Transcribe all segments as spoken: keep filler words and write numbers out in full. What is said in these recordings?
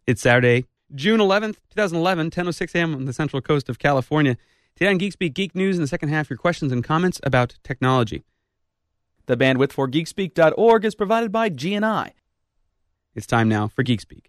It's Saturday, June eleventh, twenty eleven, ten oh six a.m. on the central coast of California. Today on Geek Speak Geek News, in the second half, your questions and comments about technology. The bandwidth for geek speak dot org is provided by G N I. It's time now for Geek Speak.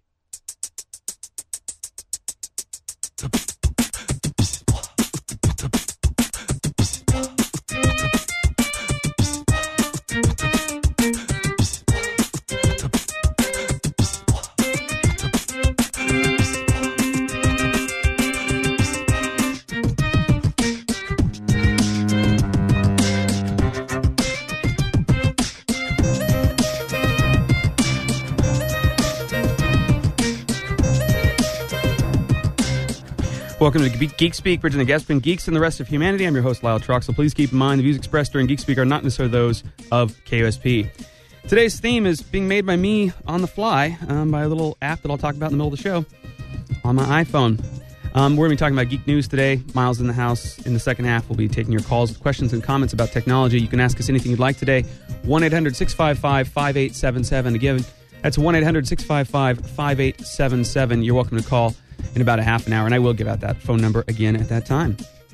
Welcome to Geek Speak, bridging the gap between geeks and the rest of humanity. I'm your host, Lyle Troxel. Please keep in mind the views expressed during Geek Speak are not necessarily those of K O S P. Today's theme is being made by me on the fly um, by a little app that I'll talk about in the middle of the show on my iPhone. Um, we're going to be talking about geek news today. Miles in the house. In the second half, we'll be taking your calls with questions and comments about technology. You can ask us anything you'd like today. one eight hundred six five five five eight seven seven. Again, that's one eight hundred six five five five eight seven seven. You're welcome to call in about a half an hour, and I will give out that phone number again at that time.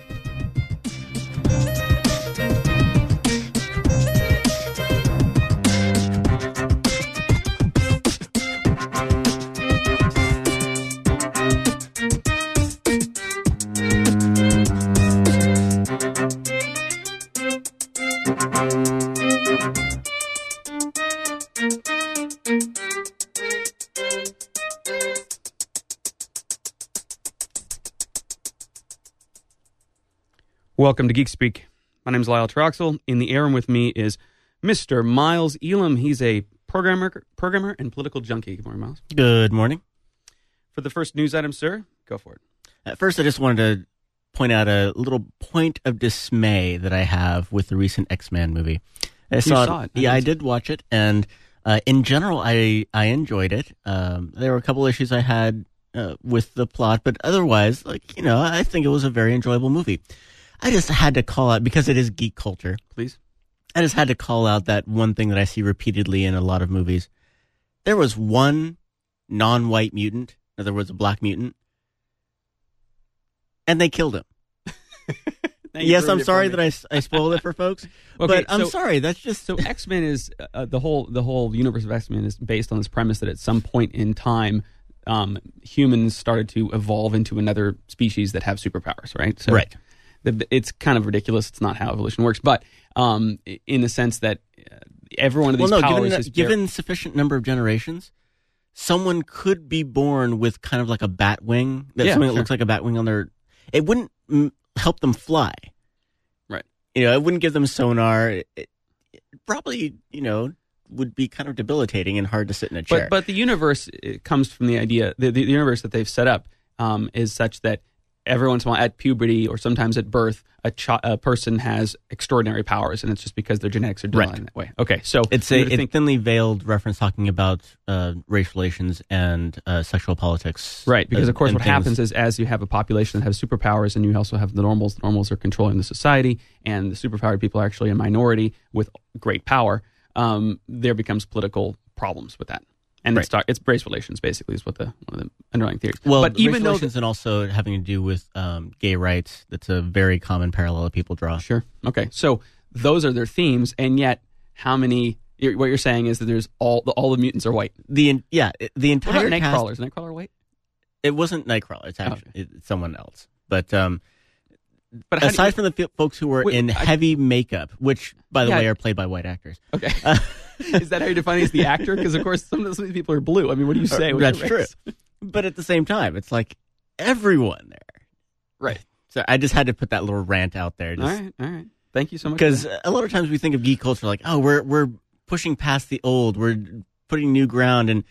Welcome to Geek Speak. My name is Lyle Troxel. In the air room with me is Mister Miles Elam. He's a programmer, programmer and political junkie. Good morning, Miles. Good morning. For the first news item, sir, go for it. At first, I just wanted to point out a little point of dismay that I have with the recent X-Men movie. I you saw, saw it. I yeah, I see. did watch it, and uh, in general, I I enjoyed it. Um, there were a couple issues I had uh, with the plot, but otherwise, like you know, I think it was a very enjoyable movie. I just had to call out, because it is geek culture. Please. I just had to call out that one thing that I see repeatedly in a lot of movies. There was one non-white mutant. In other words, a black mutant. And they killed him. Yes, I'm sorry that I, I spoiled it for folks. Okay, but I'm so, sorry. That's just so X-Men is uh, the whole the whole universe of X-Men is based on this premise that at some point in time, um, humans started to evolve into another species that have superpowers, right? So, right. It's kind of ridiculous. It's not how evolution works, but um, in the sense that uh, every one of these well, no, powers given, is given sufficient number of generations, someone could be born with kind of like a bat wing, that Yeah, something sure. that looks like a bat wing on their. It wouldn't mm, help them fly, right? You know, it wouldn't give them sonar. It, it probably, you know, would be kind of debilitating and hard to sit in a chair. But but the universe it comes from the idea the, the universe that they've set up um, is such that. Every once in a while, at puberty or sometimes at birth, a, ch- a person has extraordinary powers, and it's just because their genetics are designed Right. that way. Okay, so it's a, you a think, thinly veiled reference talking about uh, race relations and uh, sexual politics. right? Because uh, of course, and what things. happens is as you have a population that has superpowers, and you also have the normals. The normals are controlling the society, and the superpowered people are actually a minority with great power. Um, there becomes political problems with that. And Right. it's, start, it's race relations, basically, is what the one of the underlying theories. Well, but even race though relations and also having to do with um, gay rights, that's a very common parallel that people draw. Sure. Okay. So those are their themes, and yet how many? You're, what you're saying is that there's all the all the mutants are white. The yeah, the What entire about cast, Nightcrawler? Is Nightcrawler white? It wasn't Nightcrawler. It's actually Okay. it's someone else. But um, But how do aside you- from the f- folks who were Wait, in I- heavy makeup, which by the Yeah. way are played by white actors. okay, Uh, is that how you define it as the actor? Because of course some of these people are blue. I mean, what do you say? What's That's your true. race? But at the same time, it's like everyone there. Right. So I just had to put that little rant out there. All right. All right. Thank you so much. for Because that. a lot of times we think of geek culture like, oh, we're we're pushing past the old, we're putting new ground, and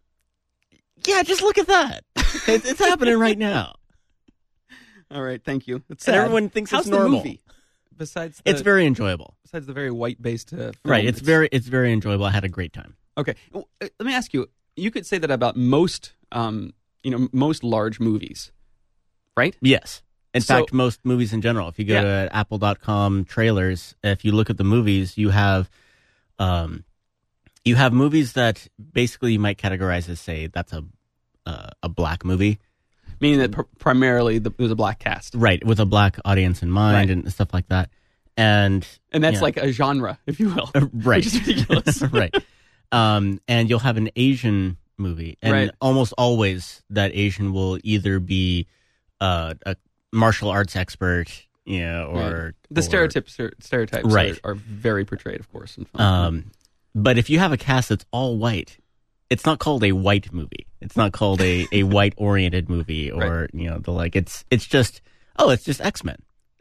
yeah, just look at that. It's, it's happening right now. All right. Thank you. It's And sad. everyone thinks How's it's normal. the movie? Besides, the, It's very enjoyable. besides the very white-based uh, film, Right. It's very it's very enjoyable. I had a great time. okay. Well, uh, let me ask you. You could say that about most, um, you know, most large movies, right? Yes. In So- fact, most movies in general. If you go Yeah. to apple dot com trailers, if you look at the movies, you have um, you have movies that basically you might categorize as, say, that's a uh, a black movie. Meaning that pr- primarily the, it was a black cast. Right, with a black audience in mind Right. and stuff like that. And And that's yeah. like a genre, if you will. Uh, right. Which is ridiculous. right. Um, and you'll have an Asian movie. And Right. almost always that Asian will either be uh, a martial arts expert, you know, or... Right. The or- stereotypes are, stereotypes Right. are, are very portrayed, of course. In film. Um, but if you have a cast that's all white, it's not called a white movie. It's not called a, a white-oriented movie or, Right. you know, the like. It's it's just, oh, it's just X-Men.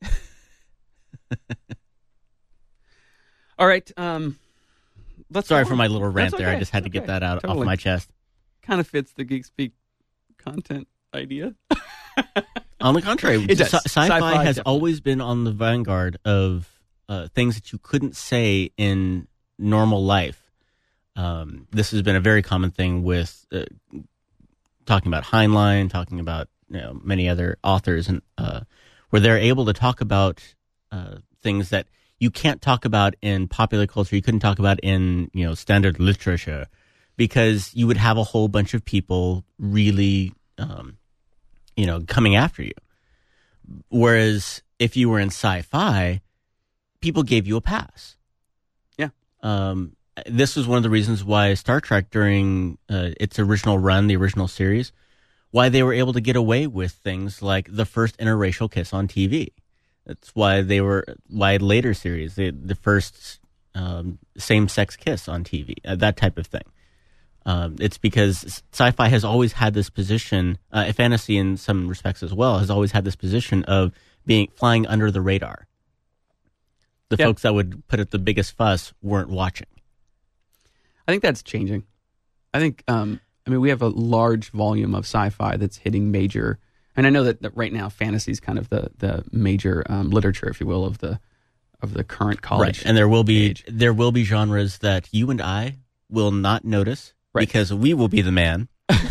All right. Um, let's Sorry go for on. my little rant That's there. I okay. just had to That's get okay. that out Totally. off my chest. Kind of fits the Geek Speak content idea. On the contrary, It does. sci- sci-fi, Sci-fi, has definitely. always been on the vanguard of uh, things that you couldn't say in normal life. Um, this has been a very common thing with uh, talking about Heinlein, talking about you know, many other authors, and uh, where they're able to talk about uh, things that you can't talk about in popular culture. You couldn't talk about in you know standard literature because you would have a whole bunch of people really. Um, you know, coming after you. Whereas if you were in sci-fi, people gave you a pass. Yeah. Um, this was one of the reasons why Star Trek, during uh, its original run, the original series, why they were able to get away with things like the first interracial kiss on T V. That's why they were, why later series, the, the first um, same-sex kiss on T V, uh, that type of thing. Um, it's because sci-fi has always had this position, uh, fantasy in some respects as well, has always had this position of being flying under the radar. The Yeah. folks that would put up the biggest fuss weren't watching. I think that's changing. I think, um, I mean, we have a large volume of sci-fi that's hitting major, and I know that, that right now fantasy is kind of the the major um, literature, if you will, of the of the current college. Right, and there will be age. there will be genres that you and I will not notice Right. because we will be the man.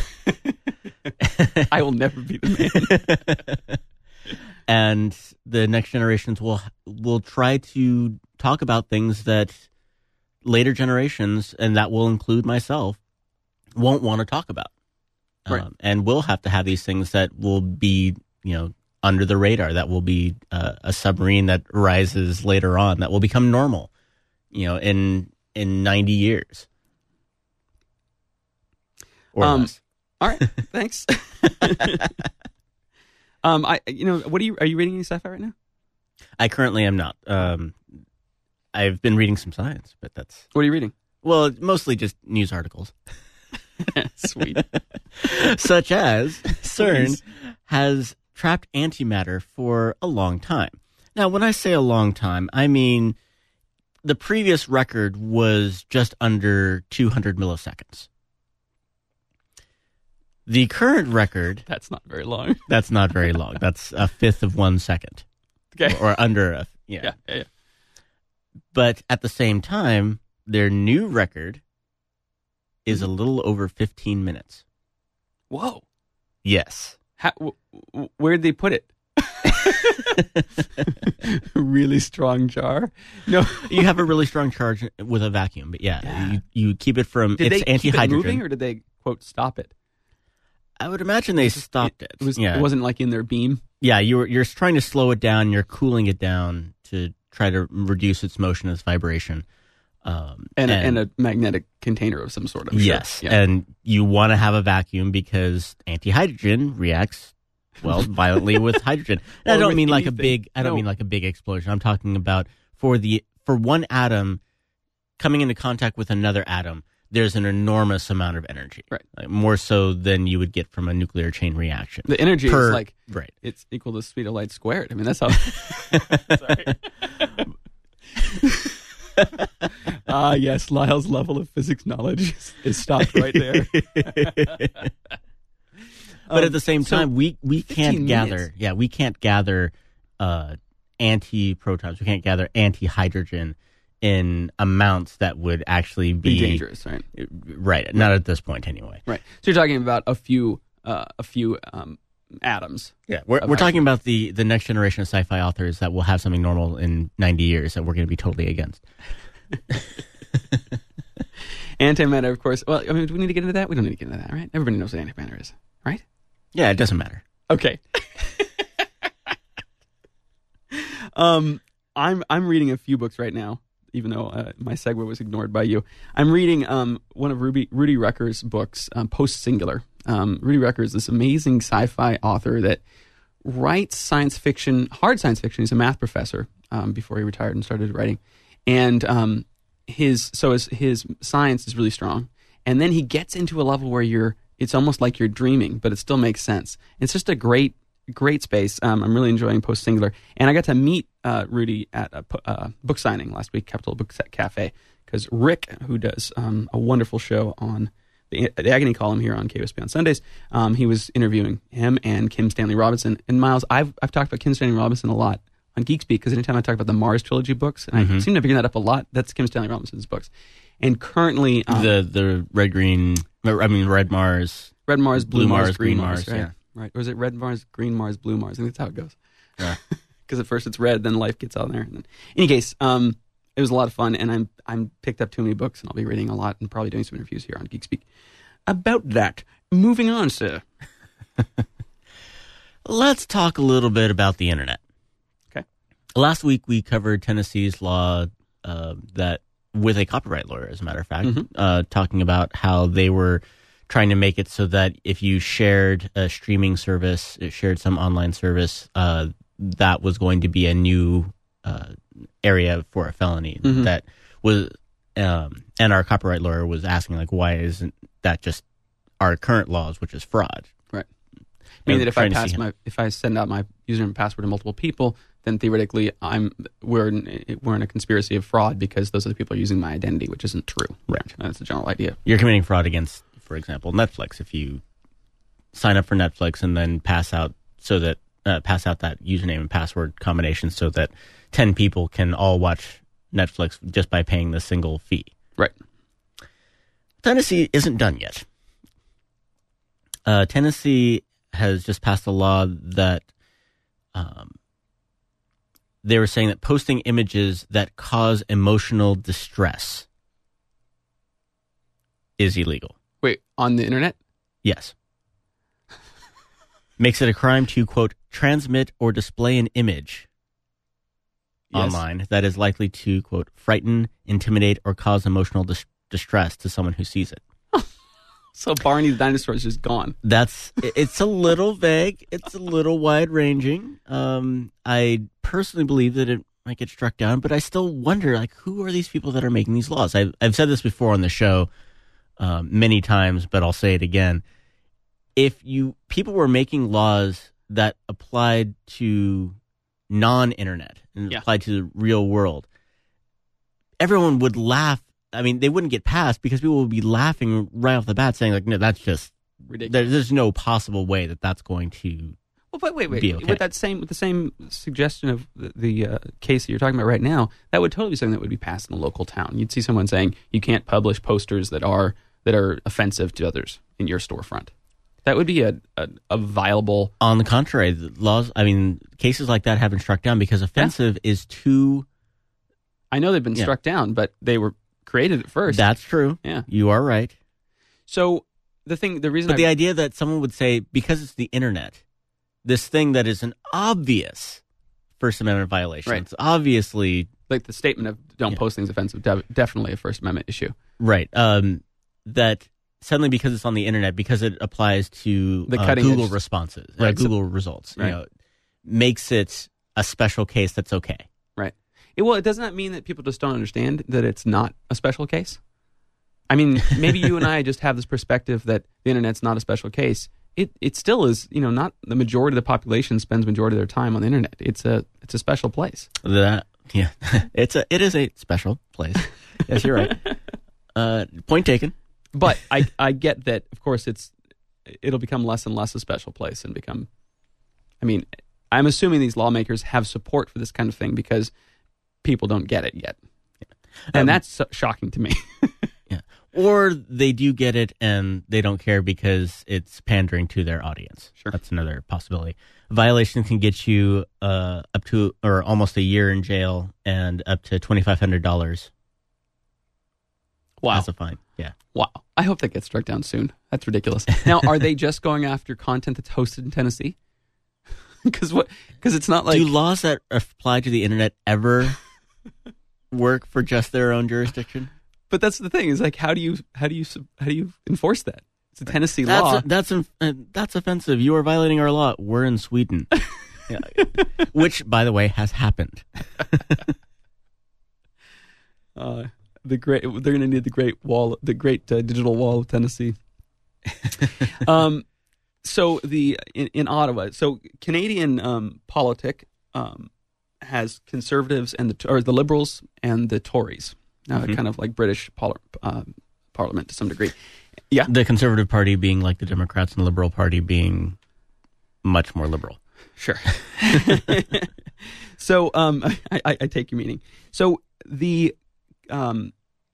I will never be the man. And the next generations will will try to talk about things that later generations, and that will include myself, won't want to talk about. Right. Um, and we'll have to have these things that will be, you know, under the radar, that will be uh, a submarine that rises later on, that will become normal, you know, in in ninety years. Or Um, less. All right, thanks. um, I, you know, what are you? Are you reading any sci-fi right now? I currently am not. Um, I've been reading some science, but that's, What are you reading? well, mostly just news articles. Sweet. Such as CERN Please. has trapped antimatter for a long time. Now, when I say a long time, I mean the previous record was just under two hundred milliseconds. The current record, That's not very long. that's not very long. That's a fifth of one second. Okay. Or under a, yeah. Yeah, yeah, yeah. But at the same time, their new record is a little over fifteen minutes. Whoa. Yes. How, w- w- where'd they put it? Really strong jar? No. You have a really strong charge with a vacuum, but yeah, Yeah. You, you keep it from, Did it's they keep it anti-hydrogen. moving, or did they quote stop it? I would imagine they stopped it. It was. yeah. It wasn't like in their beam. yeah, you were, you're trying to slow it down, you're cooling it down to try to reduce its motion, its vibration. Um, And, a, and a magnetic container of some sort. I'm sure. yes, Yeah. and you want to have a vacuum because anti-hydrogen reacts well violently with hydrogen. And I Or don't with mean like a anything. big. I don't No. mean like a big explosion. I'm talking about for the for one atom coming into contact with another atom. There's an enormous amount of energy, Right. Like more so than you would get from a nuclear chain reaction. The energy Per- is like right. it's equal to speed of light squared. I mean, that's how. Sorry. Ah, yes, Lyle's level of physics knowledge is, is stopped right there. But Um, at the same so time, we, we can't fifteen gather. minutes. Yeah, we can't gather uh, anti-protons. We can't gather anti-hydrogen in amounts that would actually be, Be dangerous, right? Right. Not at this point, anyway. Right. So you're talking about a few, uh, a few um, atoms. Yeah, we're Of we're talking about the the next generation of sci-fi authors that will have something normal in ninety years that we're going to be totally against. Antimatter, of course. Well, I mean, do we need to get into that? We don't need to get into that, right? Everybody knows what antimatter is, right? Yeah, it doesn't matter. Okay. um, I'm I'm reading a few books right now, even though uh, my segue was ignored by you. I'm reading um one of Ruby, Rudy Rucker's books, um, Post Singular. Um, Rudy Rucker is this amazing sci-fi author that writes science fiction, hard science fiction. He's a math professor um, before he retired and started writing. And um, his so his, his science is really strong. And then he gets into a level where you're, it's almost like you're dreaming, but it still makes sense. It's just a great, great space. Um, I'm really enjoying Post Singular. And I got to meet uh, Rudy at a uh, book signing last week, Capitol Book Cafe, because Rick, who does um, a wonderful show on the, the Agony Column here on K O S P on Sundays, um, he was interviewing him and Kim Stanley Robinson. And Miles, I've I've talked about Kim Stanley Robinson a lot on Geek Speak, because anytime I talk about the Mars trilogy books, and mm-hmm. I seem to bring that up a lot, that's Kim Stanley Robinson's books. And currently, um, the the red green, I mean red Mars, red Mars, blue, blue Mars, Mars, green Mars, Mars right? Yeah, right. Or is it red Mars, green Mars, blue Mars? I think that's how it goes. Yeah. Because at first it's red, then life gets on there. And then, in any case, um, it was a lot of fun, and I'm I'm picked up too many books, and I'll be reading a lot, and probably doing some interviews here on Geek Speak about that. Moving on, sir. Let's talk a little bit about the internet. Okay. Last week we covered Tennessee's law uh, that, with a copyright lawyer, as a matter of fact, mm-hmm. uh, talking about how they were trying to make it so that if you shared a streaming service, shared some online service, uh, that was going to be a new uh, area for a felony. Mm-hmm. That was, um, and our copyright lawyer was asking, like, why isn't that just our current laws, which is fraud? Right. I mean that if I pass my, if I send out my username and password to multiple people, then theoretically I'm we're in, we're in a conspiracy of fraud, because those are the people using my identity, which isn't true. Right. That's the general idea. You're committing fraud against, for example, Netflix. If you sign up for Netflix and then pass out so that uh, pass out that username and password combination so that ten people can all watch Netflix just by paying the single fee. Right. Tennessee isn't done yet. Uh, Tennessee has just passed a law that um, they were saying that posting images that cause emotional distress is illegal. Wait, on the internet? Yes. Makes it a crime to, quote, transmit or display an image yes. online that is likely to, quote, frighten, intimidate, or cause emotional dis- distress to someone who sees it. So Barney the dinosaur is just gone. That's it's a little vague. It's a little wide ranging. Um, I personally believe that it might get struck down, but I still wonder, like, who are these people that are making these laws? I've I've said this before on the show um, many times, but I'll say it again. If you people were making laws that applied to non-internet and yeah. applied to the real world, everyone would laugh. I mean, they wouldn't get passed because people would be laughing right off the bat, saying, like, no, that's just ridiculous. There, there's no possible way that that's going to well, but wait, wait, be okay. With that same, with the same suggestion of the, the uh, case that you're talking about right now, that would totally be something that would be passed in a local town. You'd see someone saying you can't publish posters that are that are offensive to others in your storefront. That would be a, a, a viable. On the contrary, the laws. I mean, cases like that have been struck down because offensive yeah. is too. I know they've been yeah. struck down, but they were created at first. That's true. Yeah, you are right. So the thing, the reason, but I, the idea that someone would say because it's the internet, this thing that is an obvious First Amendment violation, right. it's obviously like the statement of "don't yeah. post things offensive," de- definitely a First Amendment issue, right? Um, that suddenly because it's on the internet, because it applies to the uh, Google edge. responses, right. uh, Google so, results, right. you know, makes it a special case that's okay. Right. It, well, it does not mean that people just don't understand that it's not a special case. I mean, maybe you and I just have this perspective that the internet's not a special case. It it still is, you know, not the majority of the population spends majority of their time on the internet. It's a it's a special place. That yeah, it's a it is a special place. Yes, you're right. Uh, point taken. But I I get that. Of course, it's it'll become less and less a special place and become. I mean, I'm assuming these lawmakers have support for this kind of thing because people don't get it yet, yeah. and um, that's so shocking to me. Yeah, or they do get it and they don't care because it's pandering to their audience. Sure, that's another possibility. A violation can get you uh, up to or almost a year in jail and up to twenty-five hundred dollars. Wow, that's a fine. Yeah. Wow. I hope that gets struck down soon. That's ridiculous. Now, are they just going after content that's hosted in Tennessee? Because what? Because it's not like... Do laws that apply to the internet ever work for just their own jurisdiction? But that's the thing. Is like, how do you how do you how do you enforce that? It's a Tennessee that's law. A, that's uh, that's offensive. You are violating our law. We're in Sweden, yeah. Which, by the way, has happened. uh, the great. They're going to need the great wall, the great uh, digital wall of Tennessee. um. So the in, in Ottawa, so Canadian um, politic um, has conservatives and the or the Liberals and the Tories. Now, mm-hmm. kind of like British pol- uh, Parliament to some degree. Yeah, the Conservative Party being like the Democrats and the Liberal Party being much more liberal. Sure. So um, I, I, I take your meaning. So the um,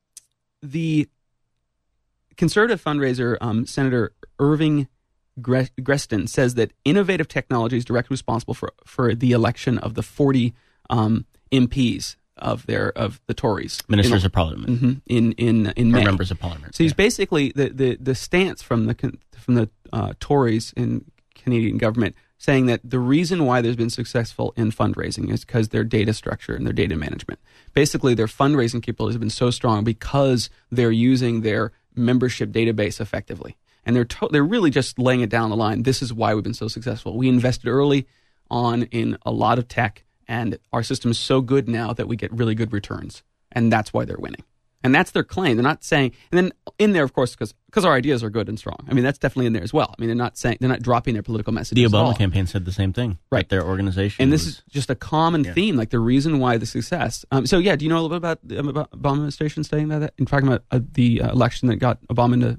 the conservative fundraiser, um, Senator Irving Greston, says that innovative technology is directly responsible for, for the election of the forty um, M Ps of their of the Tories, ministers in, of Parliament, mm-hmm, in in in May. Or members of Parliament. So he's yeah. basically the, the, the stance from the from the uh, Tories in Canadian government saying that the reason why there's been successful in fundraising is because their data structure and their data management. Basically, their fundraising capabilities have been so strong because they're using their membership database effectively. And they're to- they're really just laying it down the line. This is why we've been so successful. We invested early on in a lot of tech, and our system is so good now that we get really good returns. And that's why they're winning. And that's their claim. They're not saying, and then in there, of course, because because our ideas are good and strong. I mean, that's definitely in there as well. I mean, they're not saying, they're not dropping their political message. The Obama campaign said the same thing. Right. Their organization. And this was, is just a common yeah. theme, like the reason why the success. Um, so, yeah, do you know a little bit about the about Obama administration saying that? And talking about uh, the uh, election that got Obama into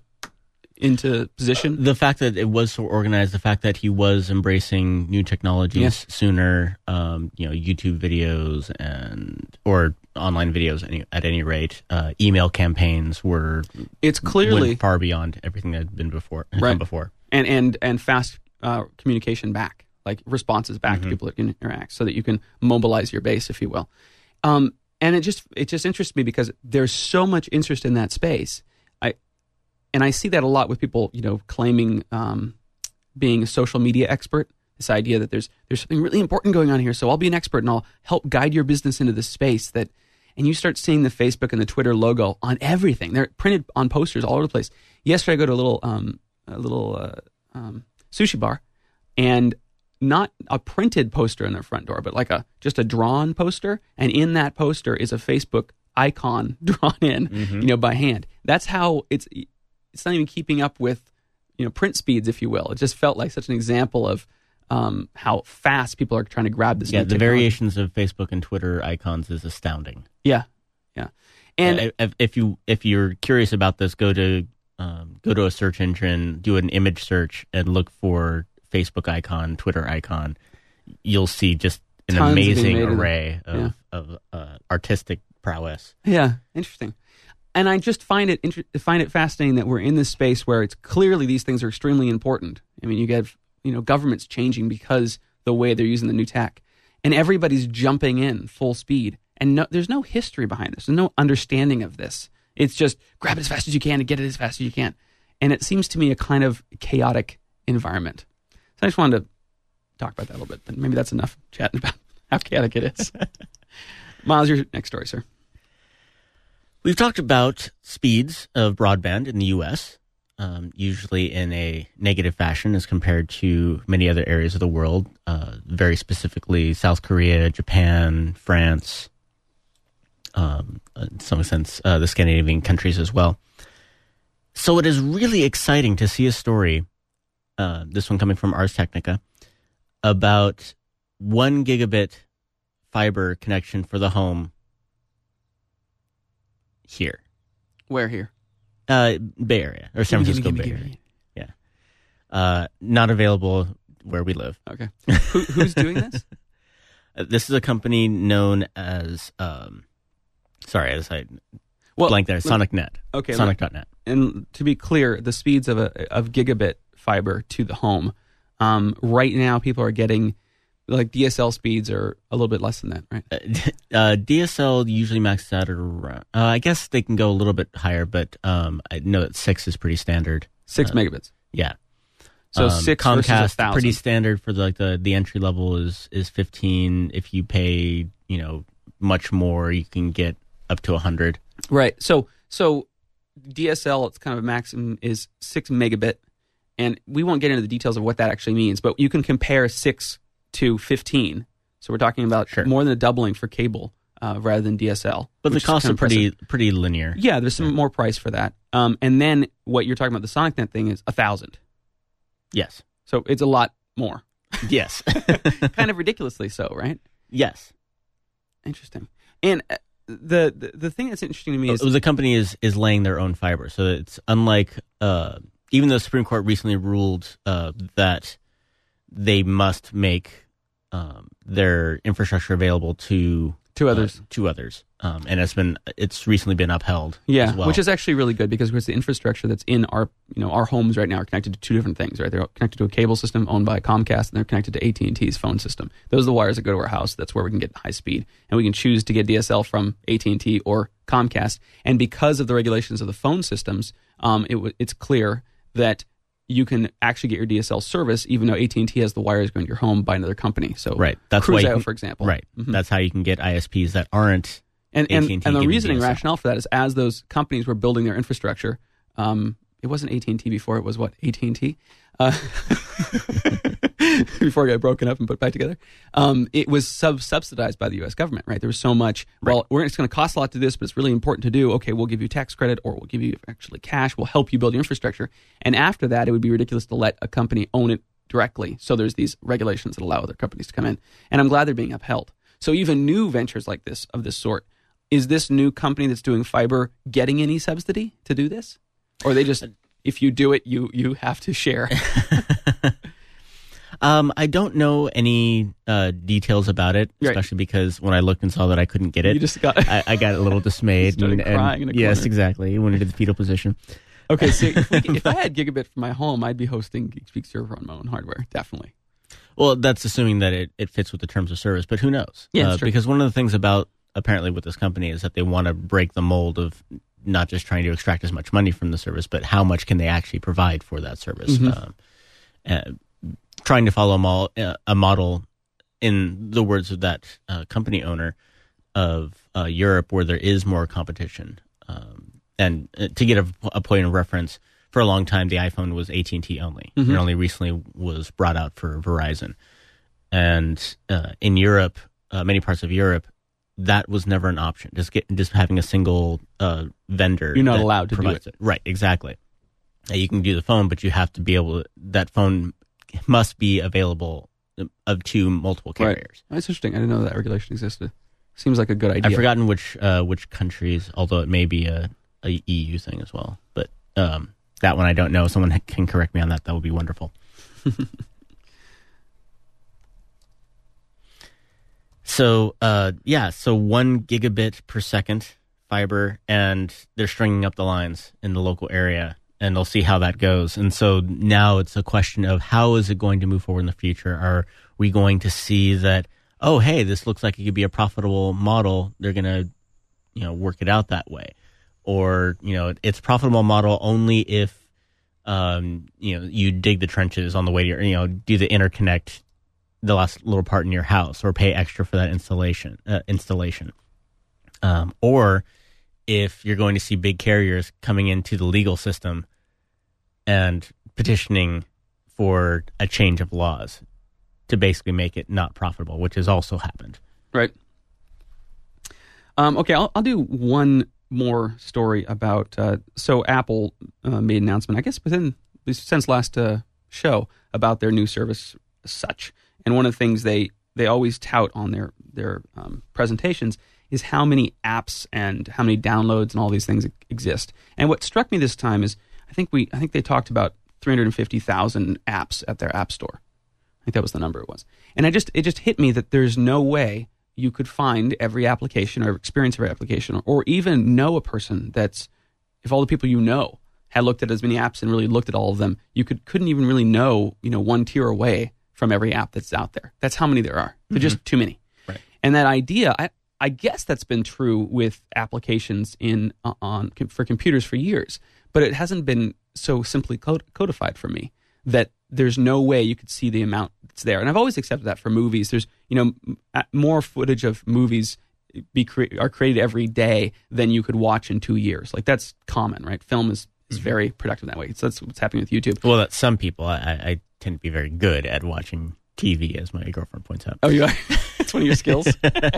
into position? The fact that it was so organized, the fact that he was embracing new technologies yeah. sooner, um, you know, YouTube videos and or online videos any, at any rate, uh, email campaigns were it's clearly went far beyond everything that had been before. Had right. come before, and and and fast uh, communication back, like responses back mm-hmm. to people that can interact, so that you can mobilize your base, if you will. Um, and it just it just interests me because there's so much interest in that space. I and I see that a lot with people, you know, claiming um, being a social media expert. This idea that there's there's something really important going on here, so I'll be an expert and I'll help guide your business into this space. That, and you start seeing the Facebook and the Twitter logo on everything. They're printed on posters all over the place. Yesterday, I go to a little um, a little uh, um, sushi bar, and not a printed poster in their front door, but like a just a drawn poster, and in that poster is a Facebook icon drawn in, mm-hmm. you know, by hand. That's how it's. It's not even keeping up with, you know, print speeds, if you will. It just felt like such an example of um, how fast people are trying to grab this. Yeah, new the technology. variations of Facebook and Twitter icons is astounding. Yeah, yeah. And uh, if, if you if you're curious about this, go to um, go to a search engine, do an image search, and look for Facebook icon, Twitter icon. You'll see just an Tons amazing of array of, yeah. of uh, artistic prowess. Yeah, interesting. And I just find it inter- find it fascinating that we're in this space where it's clearly these things are extremely important. I mean, you get, you know, governments changing because the way they're using the new tech, and everybody's jumping in full speed. And no, there's no history behind this. There's no understanding of this. It's just grab it as fast as you can and get it as fast as you can. And it seems to me a kind of chaotic environment. So I just wanted to talk about that a little bit. But maybe that's enough chatting about how chaotic it is. Miles, your next story, sir. We've talked about speeds of broadband in the U S, um, usually in a negative fashion as compared to many other areas of the world, uh, very specifically South Korea, Japan, France, um, in some sense, uh, the Scandinavian countries as well. So it is really exciting to see a story, uh, this one coming from Ars Technica, about one gigabit fiber connection for the home here. Where here? Uh, Bay Area, or San Francisco gimme, Bay gimme, Area. gimme. Yeah. Uh, not available where we live. Okay. Who, who's doing this? Uh, this is a company known as, um, sorry, as I well, blank there, SonicNet. Okay. Sonic dot net. And to be clear, the speeds of a of gigabit fiber to the home, um, right now people are getting like D S L speeds are a little bit less than that, right? Uh, uh, D S L usually maxes out at around, uh, I guess they can go a little bit higher, but um, I know that six is pretty standard. Six uh, megabits. Yeah. So um, six versus a Comcast, thousand. pretty standard for the, like the, the entry level is, is fifteen. If you pay, you know, much more, you can get up to one hundred. Right. So so D S L, it's kind of a maximum, is six megabit. And we won't get into the details of what that actually means, but you can compare six to fifteen. So we're talking about Sure. more than a doubling for cable uh, rather than D S L. But the which is costs kind are of pretty impressive. pretty linear. Yeah, there's some more price for that. Um, and then what you're talking about, the SonicNet thing, is one thousand. Yes. So it's a lot more. Yes. Kind of ridiculously so, right? Yes. Interesting. And uh, the, the the thing that's interesting to me is... the company is, is laying their own fiber. So it's unlike, uh, even though the Supreme Court recently ruled uh, that they must make um, their infrastructure available to to others. uh, to others, um, and it's been it's recently been upheld. Yeah, as well. which is actually really good because of course the infrastructure that's in our you know our homes right now are connected to two different things, right? They're connected to a cable system owned by Comcast, and they're connected to A T and T's phone system. Those are the wires that go to our house. That's where we can get high speed, and we can choose to get D S L from A T and T or Comcast. And because of the regulations of the phone systems, um, it w- it's clear that you can actually get your D S L service even though A T and T has the wires going to your home by another company. So right, that's why you Crusoe, can, for example, right, Mhm. that's how you can get I S Ps that aren't. And and, A T and T and the giving reasoning D S L. rationale for that is as those companies were building their infrastructure, um, it wasn't A T and T before, it was what, A T and T? Uh, before it got broken up and put back together. Um, it was sub subsidized by the U S government, right? There was so much, well, Right. we're, it's going to cost a lot to do this, but it's really important to do. Okay, we'll give you tax credit or we'll give you actually cash. We'll help you build your infrastructure. And after that, it would be ridiculous to let a company own it directly. So there's these regulations that allow other companies to come in. And I'm glad they're being upheld. So even new ventures like this, of this sort, is this new company that's doing fiber getting any subsidy to do this? Or are they just, if you do it, you you have to share? Um, I don't know any uh, details about it, Right. especially because when I looked and saw that I couldn't get it, You just got... I, I got a little dismayed. Started and, and- crying in a yes, corner. exactly. Went into the fetal position. Okay, so if, we, if I had gigabit from my home, I'd be hosting GeekSpeak server on my own hardware, definitely. Well, that's assuming that it, it fits with the terms of service, but who knows? Yeah, uh, it's true. because one of the things about apparently with this company is that they want to break the mold of not just trying to extract as much money from the service, but how much can they actually provide for that service. Mhm. Um, uh, trying to follow a, mo- uh, a model, in the words of that uh, company owner, of uh, Europe where there is more competition. Um, and uh, to get a, a point of reference, for a long time the iPhone was A T and T only. Mhm. It only recently was brought out for Verizon. And uh, in Europe, uh, many parts of Europe, that was never an option. Just get, just having a single uh, vendor. You're not that allowed to do provides it. Right, exactly. Uh, you can do the phone, but you have to be able to, that phone must be available of to multiple Right. carriers. That's interesting. I didn't know that regulation existed. Seems like a good idea. I've forgotten which uh, which countries, although it may be a, a E U thing as well. But um, that one I don't know. If someone can correct me on that, that would be wonderful. So, uh, yeah, so one gigabit per second fiber, and they're stringing up the lines in the local area, and they'll see how that goes. And so now it's a question of how is it going to move forward in the future? Are we going to see that, oh, hey, this looks like it could be a profitable model. They're going to, you know, work it out that way. Or, you know, it's a profitable model only if, um, you know, you dig the trenches on the way to your, you know, do the interconnect, the last little part in your house, or pay extra for that installation, uh, installation. Um, or if you're going to see big carriers coming into the legal system and petitioning for a change of laws to basically make it not profitable, which has also happened. Right. Um, okay, I'll, I'll do one more story about. Uh, so Apple uh, made an announcement, I guess, within since last uh, show about their new service, Such. And one of the things they they always tout on their their um, presentations is how many apps and how many downloads and all these things exist. And what struck me this time is I think we I think they talked about three hundred fifty thousand apps at their app store. I think that was the number it was. And I just it just hit me that there's no way you could find every application or experience every application or, or even know a person that's, if all the people you know had looked at as many apps and really looked at all of them, you could couldn't even really know, you know, one tier away from every app that's out there. That's how many there are. They're mm-hmm. just too many. Right. And that idea, I, I guess that's been true with applications in uh, on for computers for years, but it hasn't been so simply cod- codified for me that there's no way you could see the amount that's there. And I've always accepted that for movies. There's, you know, m- more footage of movies be cre- are created every day than you could watch in two years. Like, that's common, right? Film is, is mm-hmm. very productive that way. So that's what's happening with YouTube. Well, that's some people. I, I tend to be very good at watching T V, as my girlfriend points out. Oh, you are? It's one of your skills?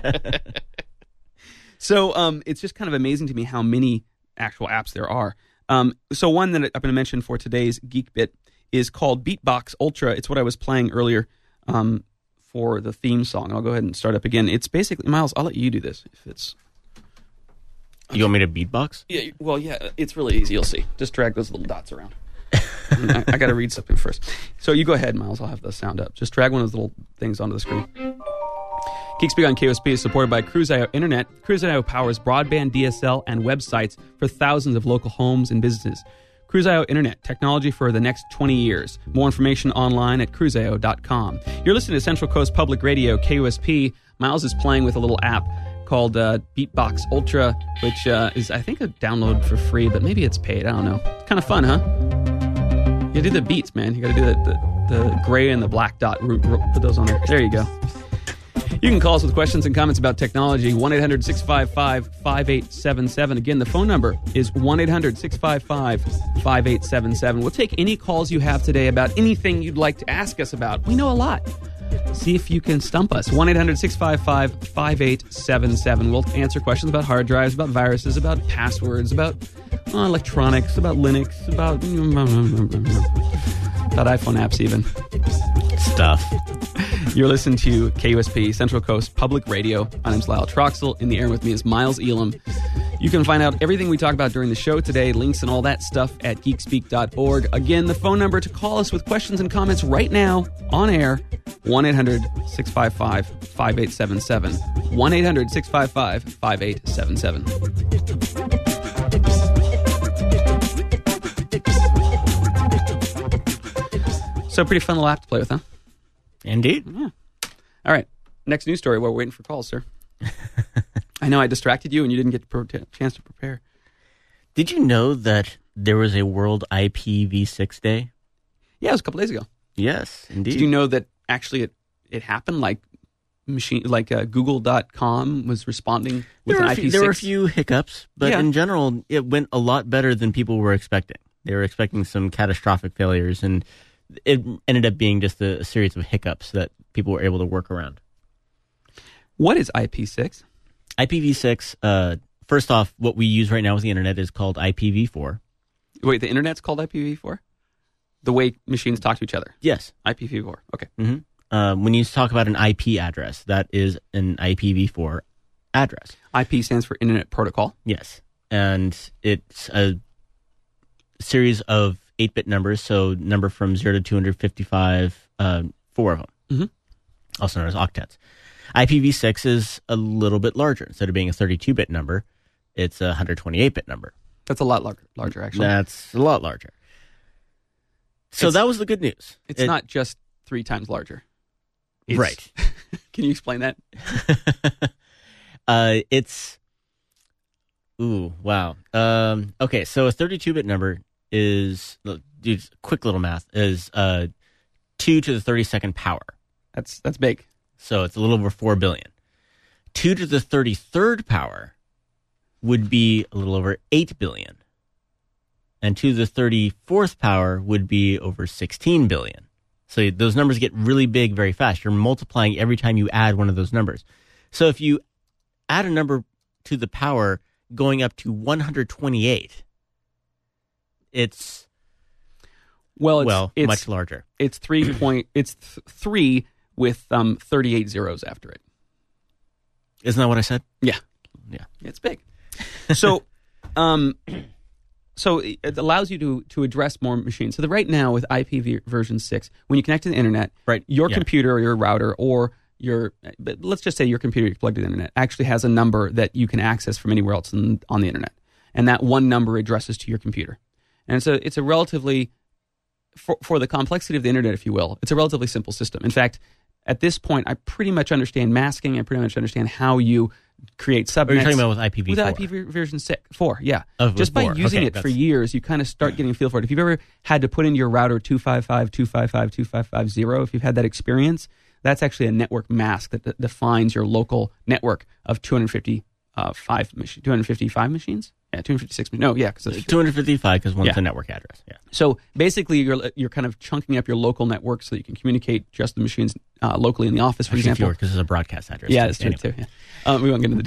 So um, it's just kind of amazing to me how many actual apps there are. Um, so one that I'm going to mention for today's Geek Bit is called Beatbox Ultra. It's what I was playing earlier um, for the theme song. I'll go ahead and start up again. It's basically, Miles, I'll let you do this if it's... You want me to beatbox? Yeah, well, yeah, it's really easy. You'll see. Just drag those little dots around. I, I got to read something first. So you go ahead, Miles. I'll have the sound up. Just drag one of those little things onto the screen. GeekSpeak on K O S P is supported by Cruise dot I O Internet. Cruise dot I O powers broadband, D S L, and websites for thousands of local homes and businesses. Cruise dot I O Internet, technology for the next twenty years. More information online at cruise dot I O dot com. You're listening to Central Coast Public Radio, K O S P. Miles is playing with a little app called uh, Beatbox Ultra, which uh, is, I think, a download for free, but maybe it's paid. I don't know. It's kind of fun, huh? You gotta do the beats, man. You gotta do the, the, the gray and the black dot. Put those on there. There you go. You can call us with questions and comments about technology. one eight hundred six five five five eight seven seven. Again, the phone number is one eight hundred six five five five eight seven seven. We'll take any calls you have today about anything you'd like to ask us about. We know a lot. See if you can stump us. one eight hundred six five five five eight seven seven. We'll answer questions about hard drives, about viruses, about passwords, about uh, electronics, about Linux, about, about iPhone apps even. Stuff. You're listening to K U S P, Central Coast Public Radio. My name's Lyle Troxel. In the air with me is Miles Elam. You can find out everything we talk about during the show today, links and all that stuff at geekspeak dot org. Again, the phone number to call us with questions and comments right now on air, one eight hundred six five five five eight seven seven. one eight hundred six five five five eight seven seven. So pretty fun little app to play with, huh? Indeed. Yeah. All right. Next news story while we're waiting for calls, sir. I know I distracted you and you didn't get a chance to prepare. Did you know that there was a World I P v six Day? Yeah, it was a couple days ago. Yes, indeed. Did you know that actually it, it happened? Like machine, like uh, Google dot com was responding with there an were I P v six? Few, there were a few hiccups, but yeah. in general, it went a lot better than people were expecting. They were expecting some catastrophic failures, and it ended up being just a, a series of hiccups that people were able to work around. What is I P six? I P v six, uh, first off, what we use right now with the internet is called I P v four. Wait, the internet's called I P v four? The way machines talk to each other? Yes. I P v four, okay. Mm-hmm. Um, when you talk about an I P address, that is an I P v four address. I P stands for Internet Protocol? Yes. And it's a series of eight-bit numbers, so number from zero to two hundred fifty-five, uh, four of them, mm-hmm. also known as octets. I P v six is a little bit larger. Instead of being a thirty-two-bit number, it's a one hundred twenty-eight-bit number. That's a lot larger, larger actually. That's a lot larger. So it's, that was the good news. It's it, not just three times larger. It's, right. Can you explain that? uh, it's, ooh, wow. Um, okay, so a thirty-two-bit number is, dude, quick little math, is uh, two to the thirty-second power. That's that's big. So it's a little over four billion. two to the thirty-third power would be a little over eight billion. And two to the thirty-fourth power would be over sixteen billion. So those numbers get really big very fast. You're multiplying every time you add one of those numbers. So if you add a number to the power going up to one hundred twenty-eight, it's well, it's, well it's, much larger. It's three point. It's th- three with um, thirty-eight zeros after it. Isn't that what I said? Yeah, yeah, it's big. So, um, so it allows you to to address more machines. So that right now with I P v version six, when you connect to the internet, right, your yeah. computer or your router or your, but let's just say your computer plugged to the internet actually has a number that you can access from anywhere else in, on the internet, and that one number addresses to your computer. And so it's a relatively for, for the complexity of the internet, if you will, it's a relatively simple system. In fact, at this point, I pretty much understand masking. I pretty much understand how you create subnets. Are you talking about with I P v four? With I P v version six, four, yeah. Oh, Just by four. using Okay, it for that's- years, you kind of start getting a feel for it. If you've ever had to put in your router two five five, two five five, two five five zero, if you've had that experience, that's actually a network mask that, that defines your local network of two hundred fifty-five, machine, two hundred fifty-five machines? Yeah, two hundred fifty-six. No, yeah, because two hundred fifty-five because one's Yeah. a network address. Yeah. So basically, you're you're kind of chunking up your local network so that you can communicate just the machines uh, locally in the office, for Actually, example. because it's a broadcast address. Yeah, too. that's true Anyway. too. Yeah. Um, we won't get into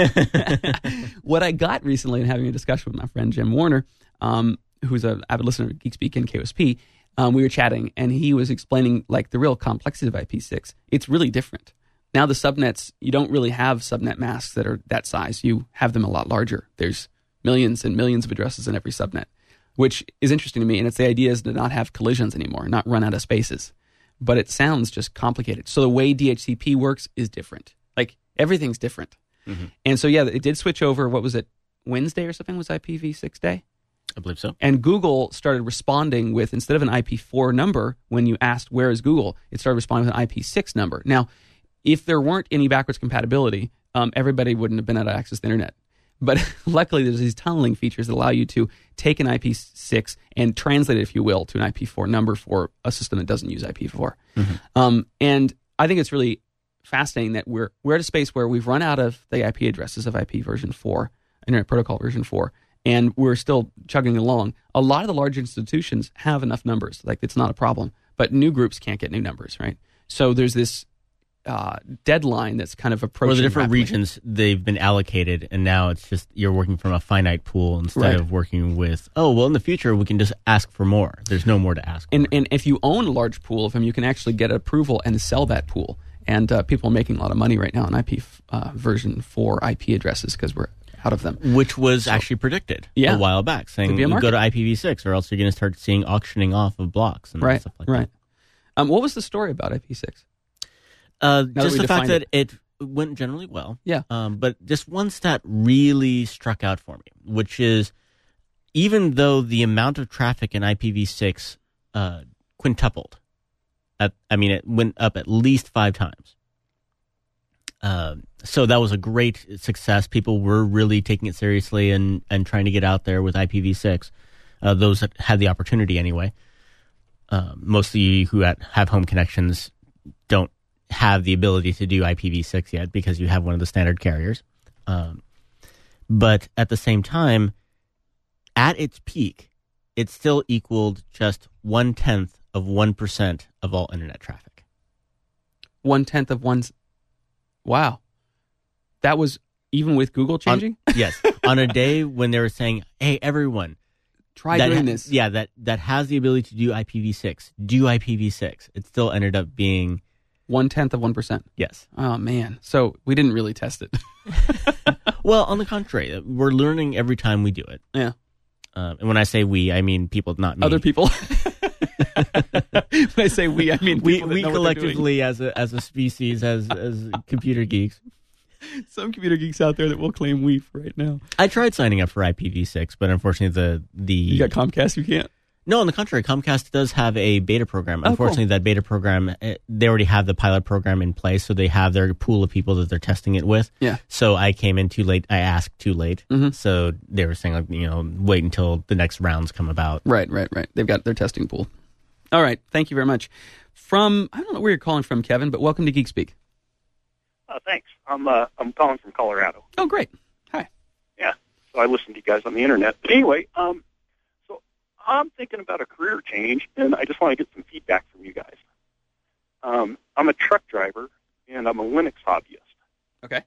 the details. What I got recently in having a discussion with my friend Jim Warner, um, who's an avid listener to GeekSpeak and K O S P, um, we were chatting, and he was explaining like the real complexity of I P six. It's really different. Now the subnets, you don't really have subnet masks that are that size. You have them a lot larger. There's millions and millions of addresses in every subnet, which is interesting to me. And it's the idea is to not have collisions anymore, not run out of spaces. But it sounds just complicated. So the way D H C P works is different. Like everything's different. Mm-hmm. And so, yeah, it did switch over. What was it? Wednesday or something was I P v six day? I believe so. And Google started responding with, instead of an I P four number, when you asked where is Google, it started responding with an I P six number. Now, if there weren't any backwards compatibility, um, everybody wouldn't have been able to access the internet. But luckily, there's these tunneling features that allow you to take an I P six and translate it, if you will, to an I P four number for a system that doesn't use I P four. Mm-hmm. Um, and I think it's really fascinating that we're we're at a space where we've run out of the I P addresses of I P version four, Internet Protocol version four, and we're still chugging along. A lot of the large institutions have enough numbers. Like, it's not a problem. But new groups can't get new numbers, right? So there's this Uh, deadline that's kind of approaching. Or the different rapidly. regions, they've been allocated, and now it's just you're working from a finite pool instead Right. of working with, oh, well, in the future, we can just ask for more. There's no more to ask for. And, and if you own a large pool of them, you can actually get approval and sell that pool. And uh, people are making a lot of money right now on I P uh, version four I P addresses because we're out of them. Which was actually predicted Yeah. a while back, saying Could be a go market. to I P v six or else you're going to start seeing auctioning off of blocks and Right, stuff like right. Um, what was the story about I P six? that. Uh, that just we the fact defined that it went generally well. Yeah. Um, but just one stat really struck out for me, which is even though the amount of traffic in I P v six uh, quintupled, at, I mean, it went up at least five times. Uh, so that was a great success. People were really taking it seriously and, and trying to get out there with I P v six, uh, those that had the opportunity anyway. Uh, mostly who at, have home connections don't have the ability to do I P v six yet because you have one of the standard carriers. Um, but at the same time, at its peak, it still equaled just one-tenth of one percent of all internet traffic. One-tenth of one's... Wow. That was even with Google changing? On, yes. On a day when they were saying, hey, everyone, Try that doing ha- this. Yeah, that, that has the ability to do I P v six, do I P v six. It still ended up being... One-tenth of one percent. Yes. Oh, man. So we didn't really test it. Well, on the contrary, we're learning every time we do it. Yeah. Uh, and when I say we, I mean people, not me. Other people. When I say we, I mean we people that we know what they're doing. collectively as a as a species, as as computer geeks. Some computer geeks out there that will claim we for right now. I tried signing up for I P v six, but unfortunately the the You got Comcast, you can't. no, on the contrary, Comcast does have a beta program. Oh, Unfortunately, cool. that beta program, eh, they already have the pilot program in place, so they have their pool of people that they're testing it with. Yeah. So I came in too late. I asked too late. Mhm. So they were saying, like, you know, wait until the next rounds come about. Right, right, right. They've got their testing pool. All right. Thank you very much. From, I don't know where you're calling from, Kevin, but welcome to Geek Speak. Uh, thanks. I'm uh, I'm calling from Colorado. Oh, great. Hi. Yeah, so I listen to you guys on the internet. But anyway, um, so I'm thinking about a career change, and I just want to get some feedback from you guys. Um, I'm a truck driver, and I'm a Linux hobbyist. Okay.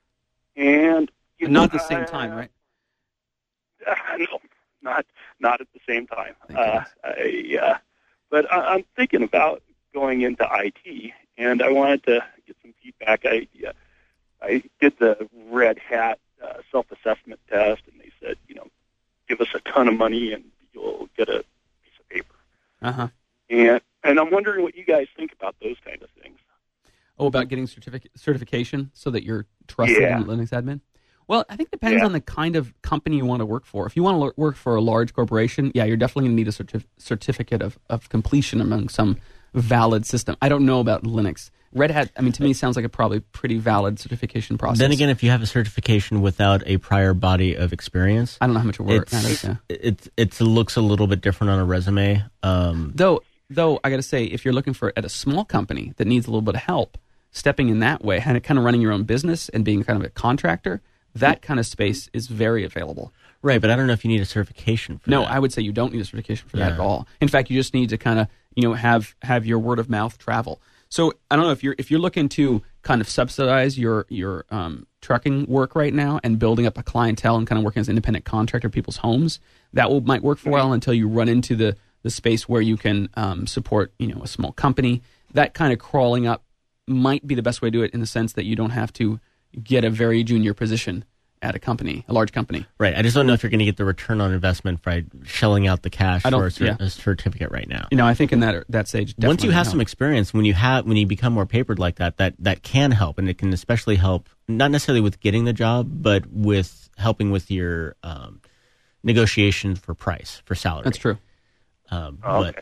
And you Not know, at the same uh, time, right? Uh, no, not not at the same time. Thank Uh, I, uh, but I, I'm thinking about going into I T, and I wanted to get some feedback. I uh, I did the Red Hat uh, self-assessment test, and they said, you know, give us a ton of money and you'll get a piece of paper. Uh-huh. And and I'm wondering what you guys think about those kind of things. Oh, about getting certific- certification so that you're trusted Yeah. in Linux admin? Well, I think it depends Yeah. on the kind of company you want to work for. If you want to lo- work for a large corporation, yeah, you're definitely going to need a certif- certificate of, of completion among some valid system. I don't know about Linux. Red Hat, I mean, to me, sounds like a probably pretty valid certification process. Then again, if you have a certification without a prior body of experience, I don't know how much work it's, that is. Yeah. it, it looks a little bit different on a resume. Um, Though, though, I got to say, if you're looking for at a small company that needs a little bit of help, stepping in that way, kind of kind of running your own business and being kind of a contractor, that kind of space is very available. right, but I don't know if you need a certification for No, that. I would say you don't need a certification for that Yeah. at all. In fact, you just need to kind of, you know, have have your word of mouth travel. So I don't know if you're if you're looking to kind of subsidize your your um, trucking work right now and building up a clientele and kind of working as an independent contractor in people's homes, that will might work for a while until you run into the the space where you can um, support, you know, a small company. That kind of crawling up might be the best way to do it in the sense that you don't have to get a very junior position at a company, a large company. Right, I just don't know if you're going to get the return on investment by shelling out the cash I don't- for a, cer- yeah. a certificate right now. You know, I think in that that stage, Once you definitely have no. some experience, when you have when you become more papered like that, that that can help, and it can especially help not necessarily with getting the job, but with helping with your um, negotiations for price for salary. That's true. Um, Oh, but okay.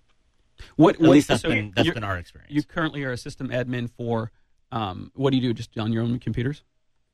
What, at what least that's so been that's you're- been our experience. You currently are a system admin for, um, what do you do, just on your own computers?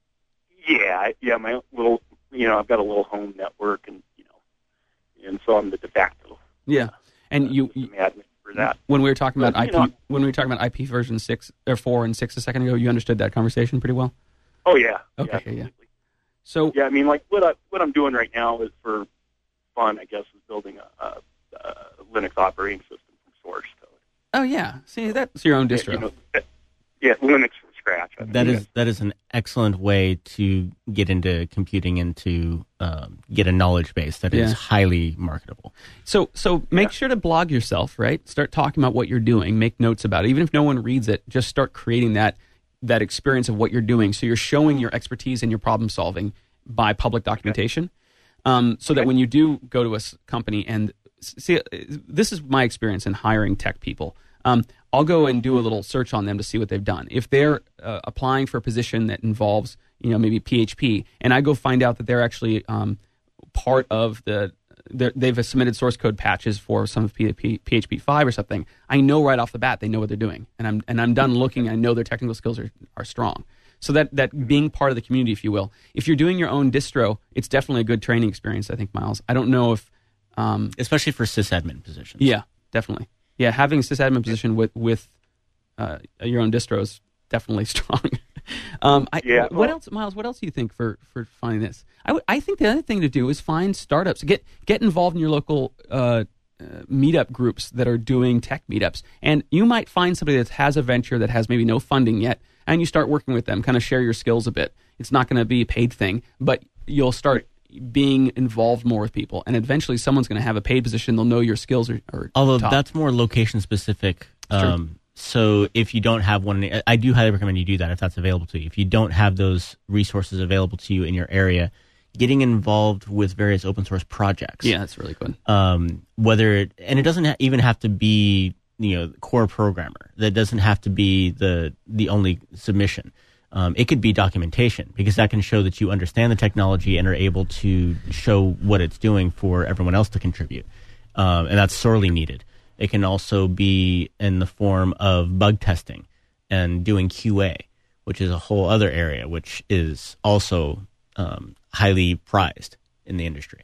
Yeah, I- yeah. My little, you know, I've got a little home network, and you know, and so I'm the de facto Yeah. And you, system you admin for that. when we were talking about Well, I you P, know- when we were talking about I P version six or four and six a second ago, you understood that conversation pretty well. Oh yeah. Okay, Yeah, yeah, yeah. absolutely. So Yeah, I mean, like what I what I'm doing right now is for fun, I guess, is building a, a, a Linux operating system from source code. oh yeah, see that's your own distro. You know, yeah, Linux from scratch. I That mean, is that is an excellent way to get into computing and to um, get a knowledge base that is Yeah. highly marketable. So so make Yeah. sure to blog yourself, right? Start talking about what you're doing. Make notes about it, even if no one reads it. Just start creating that that experience of what you're doing. So you're showing your expertise in your problem solving by public documentation. Um, so that when you do go to a s- company and s- see, uh, this is my experience in hiring tech people. Um, I'll go and do a little search on them to see what they've done. If they're uh, applying for a position that involves, you know, maybe P H P, and I go find out that they're actually um, part of the, they're- they've submitted source code patches for some of P- P- P H P five or something. I know right off the bat they know what they're doing, and I'm and I'm done looking. I know their technical skills are, are strong. So that that being part of the community, if you will, if you're doing your own distro, it's definitely a good training experience. I think, Miles. I don't know if, um, Especially for sysadmin positions. yeah, definitely, yeah, having a sysadmin position with with uh, your own distro is definitely strong. um, I, Yeah, what well- else, Miles? What else do you think for for finding this? I, w- I think the other thing to do is find startups. Get get involved in your local uh, uh, meetup groups that are doing tech meetups, and you might find somebody that has a venture that has maybe no funding yet, and you start working with them, kind of share your skills a bit. It's not going to be a paid thing, but you'll start being involved more with people, and eventually someone's going to have a paid position. They'll know your skills are, are Although top. that's more location specific. true. Um, so if you don't have one, I do highly recommend you do that if that's available to you. If you don't have those resources available to you in your area, getting involved with various open source projects. Yeah, that's really good. Um, whether it, and it doesn't ha- even have to be, you know, core programmer. That doesn't have to be the the only submission. Um, it could be documentation, because that can show that you understand the technology and are able to show what it's doing for everyone else to contribute. Um, and that's sorely needed. It can also be in the form of bug testing and doing Q A, which is a whole other area, which is also um, highly prized in the industry.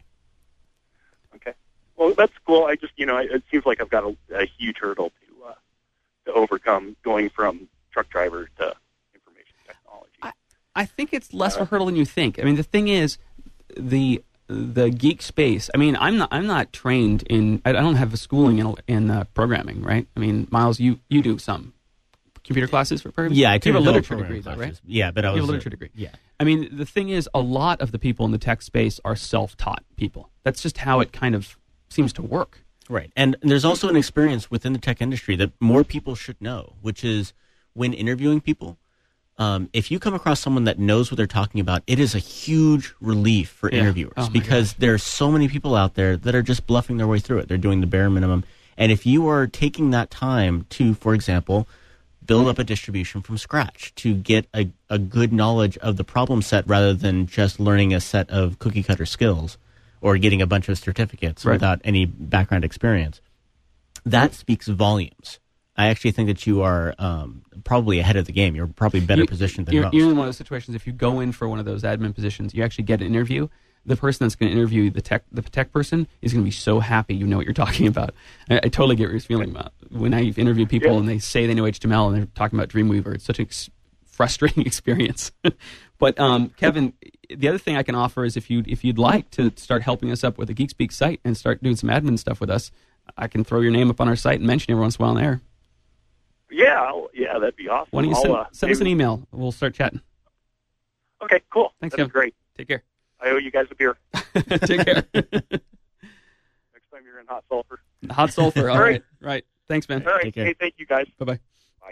Okay. Well, that's cool. I just, you know, it seems like I've got a, a huge hurdle to uh, to overcome going from truck driver to information technology. I, I think it's less of a hurdle than you think. I mean, the thing is, the the geek space. I mean, I'm not I'm not trained in. I, I don't have a schooling in in uh, programming, right? I mean, Miles, you you do some computer classes for programming. Yeah, I you took have a adult literature programming degree, though, classes. right? Yeah, but I You was have a literature degree. Yeah. I mean, the thing is, a lot of the people in the tech space are self-taught people. That's just how it kind of seems to work. Right. And there's also an experience within the tech industry that more people should know, which is when interviewing people, um, if you come across someone that knows what they're talking about, it is a huge relief for Yeah. interviewers, Oh my because there's so many people out there that are just bluffing their way through it. They're doing the bare minimum. And if you are taking that time to, for example, build up a distribution from scratch to get a, a good knowledge of the problem set rather than just learning a set of cookie cutter skills or getting a bunch of certificates Right. without any background experience. That speaks volumes. I actually think that you are um, probably ahead of the game. You're probably better You- positioned than you're, most. You're in one of those situations, if you go in for one of those admin positions, you actually get an interview. The person that's going to interview the tech, the tech person is going to be so happy you know what you're talking about. I, I totally get what you're feeling about. When I interview people Yeah. and they say they know H T M L and they're talking about Dreamweaver, it's such a ex- frustrating experience. But um, Kevin, the other thing I can offer is if you if you'd like to start helping us up with the GeekSpeak site and start doing some admin stuff with us, I can throw your name up on our site and mention you every once in a while on air. Yeah, I'll, yeah, that'd be awesome. Why don't you I'll, send, uh, send us an maybe- email? We'll start chatting. Okay, cool. Thanks, That'd Kevin. be great. Take care. I owe you guys a beer Take care. next time you're in Hot Sulphur. Hot sulfur. All All right. right. Right. Thanks, man. All right. Take care. Hey, thank you guys. Bye-bye. Bye.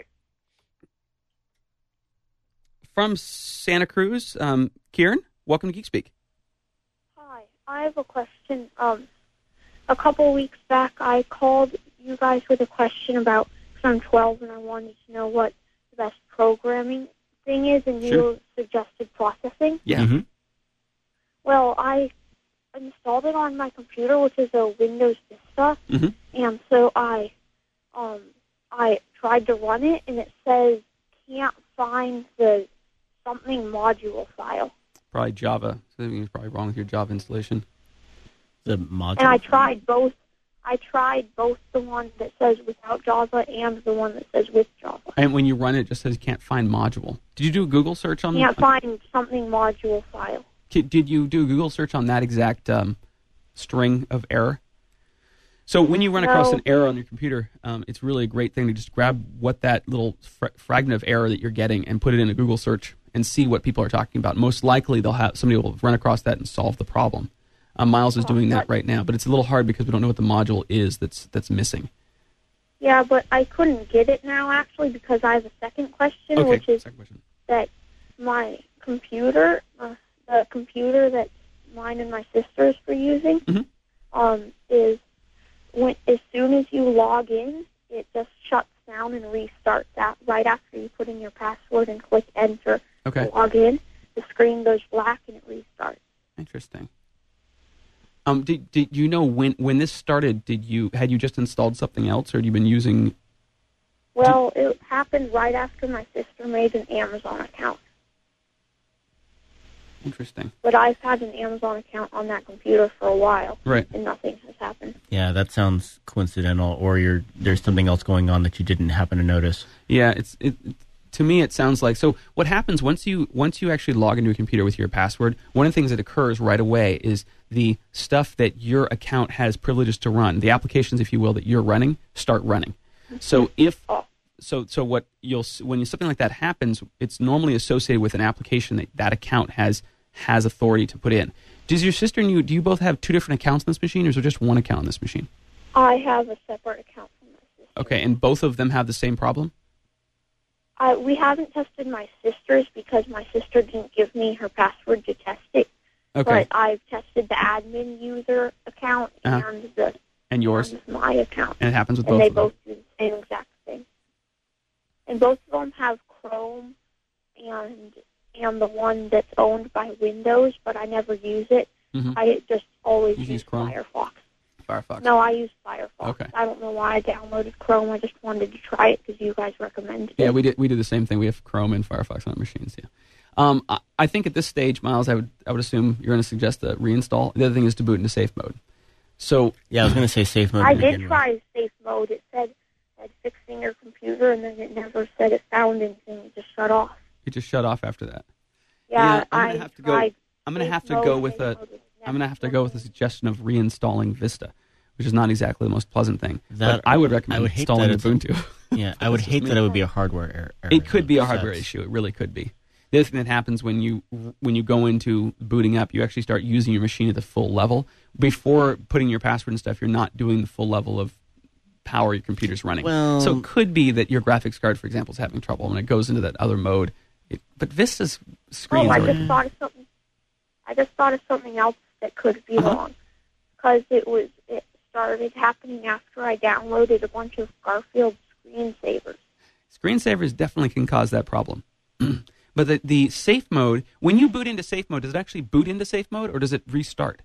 From Santa Cruz, um, Kieran, welcome to GeekSpeak. Hi, I have a question. Um, a couple weeks back, I called you guys with a question about, because I'm twelve and I wanted to know what the best programming thing is, and Sure. you suggested processing. Yeah. Mhm. Well, I installed it on my computer, which is a Windows Vista, Mhm. and so I, um, I tried to run it, and it says can't find the something module file. Probably Java. Something's probably wrong with your Java installation. The module. And I tried both. I tried both the one that says without Java and the one that says with Java. And when you run it, it just says you can't find module. Did you do a Google search on Can't find something module file. Ki- Did you do a Google search on that exact um, string of error? So when you run across No. an error on your computer, um, it's really a great thing to just grab what that little fra- fragment of error that you're getting and put it in a Google search and see what people are talking about. Most likely, they'll have somebody will run across that and solve the problem. Um, Miles is Oh, doing that that- right now, but it's a little hard because we don't know what the module is that's that's missing. Yeah, but I couldn't get it now, actually, because I have a second question, Okay, which is second question. that my computer, uh, the computer that mine and my sister's were using, Mhm. um, is when as soon as you log in, it just shuts down and restarts that right after you put in your password and click enter Okay, to log in. The screen goes black and it restarts. interesting. Um, did did you know when when this started? Did you had you just installed something else, or had you been using? Well, it happened right after my sister made an Amazon account. Interesting. But I've had an Amazon account on that computer for a while, Right. and nothing has happened. Yeah, that sounds coincidental, or you're there's something else going on that you didn't happen to notice. Yeah, it's it. To me, it sounds like so. What happens once you once you actually log into a computer with your password? One of the things that occurs right away is the stuff that your account has privileges to run, the applications, if you will, that you're running, start running. So if Oh. so, so what you'll s- when you, something like that happens, it's normally associated with an application that that account has has authority to put in. Does your sister and you do you both have two different accounts on this machine, or is there just one account on this machine? I have a separate account from my sister. Okay, and both of them have the same problem. Uh, we haven't tested my sister's because my sister didn't give me her password to test it. Okay, But I've tested the admin user account Uh-huh. and the and yours, and my account, and it happens with and both they of them. both do the same exact thing. And both of them have Chrome and and the one that's owned by Windows, but I never use it. Mhm. I just always You use use Chrome? Firefox. Firefox. No, I use Firefox. Okay. I don't know why I downloaded Chrome. I just wanted to try it because you guys recommended it. Yeah, we did. We did the same thing. We have Chrome and Firefox on our machines. Yeah. Um, I, I think at this stage, Miles, I would I would assume you're going to suggest a reinstall. The other thing is to boot into safe mode. So Yeah, I was going to say safe mode. I to did begin with. try safe mode. It said said fixing your computer, and then it never said it found anything. It just shut off. you just shut off after that. Yeah, Yeah, I'm I gonna have to go- tried I'm going to safe have to mode, go with safe a. mode was I'm going to never have to go with a working. suggestion of reinstalling Vista, which is not exactly the most pleasant thing. That- but I would recommend I would hate installing that it's a- Ubuntu. Yeah, I would That's just hate me. that it would be a hardware error. error. It could be a That's- hardware issue. It really could be. The other thing that happens when you when you go into booting up, you actually start using your machine at the full level. Before putting your password and stuff, you're not doing the full level of power your computer's running. Well- so it could be that your graphics card, for example, is having trouble when it goes into that other mode. It, but Vista's screen Oh, I is just thought of something. I just thought of something else that could be Uh-huh. wrong, because it was it started happening after I downloaded a bunch of Garfield screensavers. Screensavers definitely can cause that problem. But the, the safe mode, when you boot into safe mode, does it actually boot into safe mode or does it restart?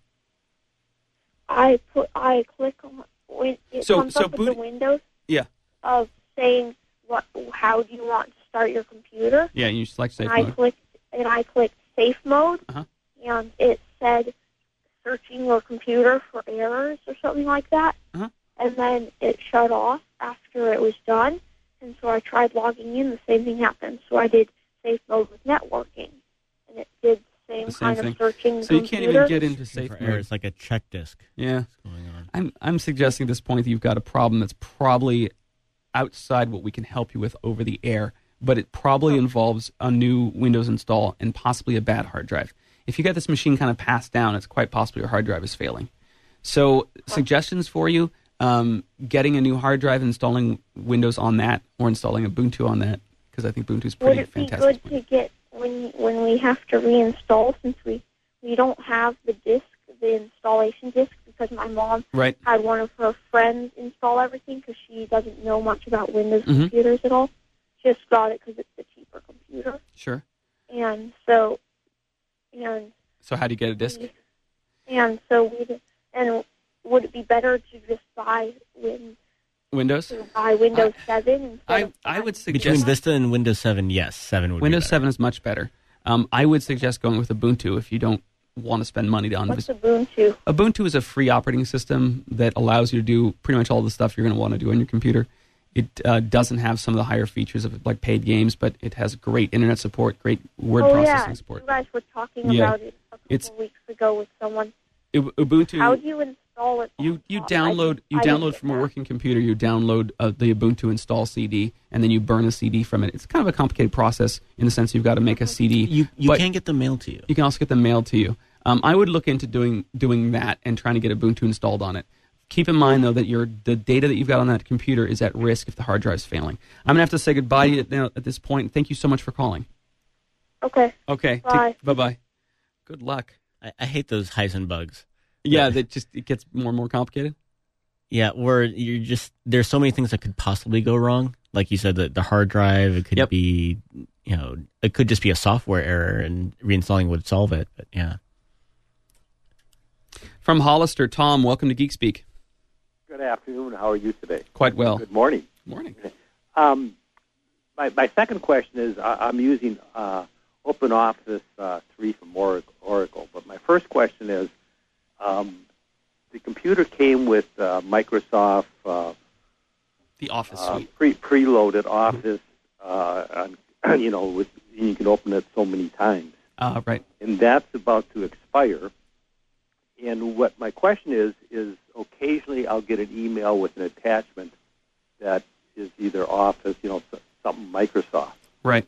I put I click on when it So- comes so up with boot- the windows Yeah. of saying what how do you want to start your computer. Yeah, you select safe and I mode. clicked and I clicked safe mode, Uh-huh. and it said searching your computer for errors or something like that. Uh-huh. And then it shut off after it was done, and so I tried logging in. The same thing happened. So I did safe mode with networking, and it did the same, The same kind thing. of searching So you computer. can't even get into safe For error, mode. it's like a check disk. Yeah. Going on. I'm I'm suggesting at this point that you've got a problem that's probably outside what we can help you with over the air, but it probably involves a new Windows install and possibly a bad hard drive. If you got this machine kind of passed down, it's quite possible your hard drive is failing. So suggestions for you, um, getting a new hard drive, installing Windows on that, or installing Ubuntu on that, because I think Ubuntu is Would pretty it be fantastic. good to get when when we have to reinstall, since we we don't have the disk, the installation disk, because my mom Right. had one of her friends install everything because she doesn't know much about Windows Mhm. computers at all. She just got it because it's a cheaper computer, Sure. and so and So how do you get a disk? and so we and would it be better to just buy Win Windows? to buy Windows seven instead I, of I would Between suggest Vista and Windows seven, yes, seven would Windows be better. seven is much better. Um, I would suggest going with Ubuntu if you don't want to spend money on what's this. Ubuntu? Ubuntu is a free operating system that allows you to do pretty much all the stuff you're going to want to do on your computer. It uh, doesn't have some of the higher features of like paid games, but it has great internet support, great word oh processing yeah, support. you guys were talking Yeah. about it a couple It's- weeks ago with someone. U- Ubuntu. How do you install it? You you I- download you I didn't download get from a that. working computer. You download uh, the Ubuntu install C D, and then you burn a C D from it. It's kind of a complicated process in the sense you've got to make a C D. You you but can get them mailed to you. you can also get them mailed to you. Um, I would look into doing doing that and trying to get Ubuntu installed on it. Keep in mind though that your the data that you've got on that computer is at risk if the hard drive's failing. I'm gonna have to say goodbye to you now at this point. Thank you so much for calling. Okay. Okay. Bye. Bye bye. Good luck. I, I hate those Heisen bugs. Yeah, Yeah. that just it gets more and more complicated. Yeah, where you're just there's so many things that could possibly go wrong. Like you said, the the hard drive, it could Yep. be, you know, it could just be a software error, and reinstalling would solve it. But yeah, From Hollister, Tom, welcome to Geek Speak. Good afternoon. How are you today? Quite well. Good morning. Morning. Um, my, my second question is I, I'm using uh, OpenOffice uh, three from Oracle, Oracle, but my first question is um, the computer came with uh, Microsoft uh, The Office uh, Suite. pre preloaded Office, uh, and, you know, with, you can open it so many times, Uh, right. and that's about to expire. And what my question is, is occasionally I'll get an email with an attachment that is either Office, you know, s- something Microsoft. Right.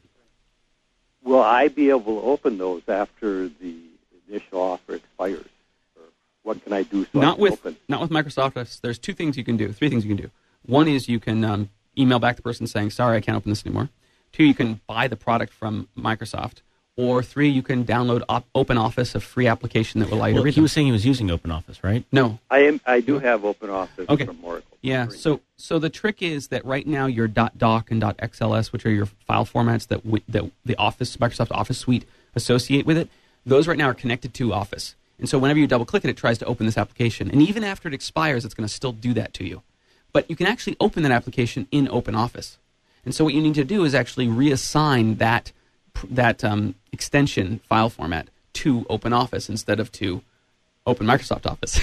Will I be able to open those after the initial offer expires? Or what can I do so I Not can with open? not with Microsoft Office. There's two things you can do. Three things you can do. One is you can um, email back the person saying, "Sorry, I can't open this anymore." Two, you can buy the product from Microsoft. Or three, you can download op- OpenOffice, a free application that will allow you to well, read he them. was saying he was using OpenOffice, right? No. I am. I do have OpenOffice Okay. from Oracle. Yeah. So so the trick is that right now your .doc and .xls, which are your file formats that w- that the Office Microsoft Office suite associate with it, those right now are connected to Office. And so whenever you double click it, it tries to open this application. And even after it expires, it's going to still do that to you. But you can actually open that application in OpenOffice. And so what you need to do is actually reassign that that um, extension file format to OpenOffice instead of to Open Microsoft Office.